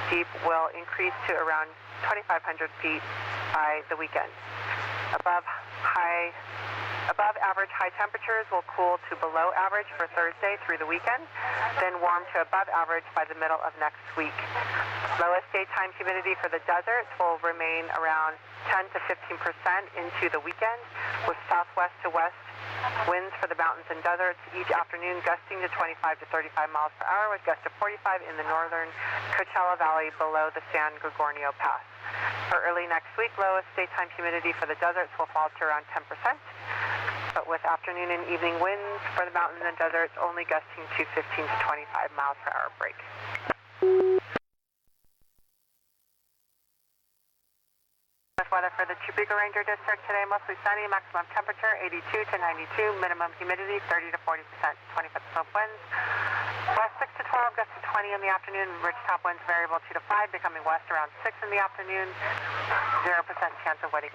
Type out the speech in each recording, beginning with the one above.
steep will increase to around 2,500 feet by the weekend. Above average high temperatures will cool to below average for Thursday through the weekend, then warm to above average by the middle of next week. Lowest daytime humidity for the deserts will remain around 10 to 15% into the weekend, with southwest to west winds for the mountains and deserts each afternoon gusting to 25 to 35 miles per hour, with gusts of 45 in the northern Coachella Valley below the San Gorgonio Pass. For early next week, lowest daytime humidity for the deserts will fall to around 10%, but with afternoon and evening winds for the mountains and deserts only gusting to 15 to 25 miles per hour break. Weather for the Topeka Ranger District today, mostly sunny, maximum temperature 82 to 92, minimum humidity 30 to 40%, 20-foot slope winds. West 6 to 12, gusts to 20 in the afternoon, ridgetop winds variable 2 to 5, becoming west around 6 in the afternoon, 0% chance of wetting.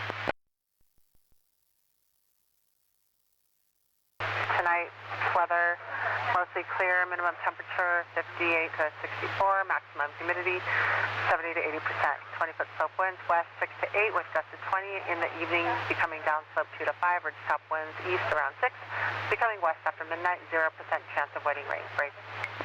Tonight's weather, mostly clear, minimum temperature 58 to 64, maximum humidity 70 to 80%, 20-foot slope winds, west 6 to 8 with gusts of 20 in the evening, becoming downslope 2 to 5, ridgetop winds east around 6, becoming west after midnight, 0% chance of wetting rain. Break.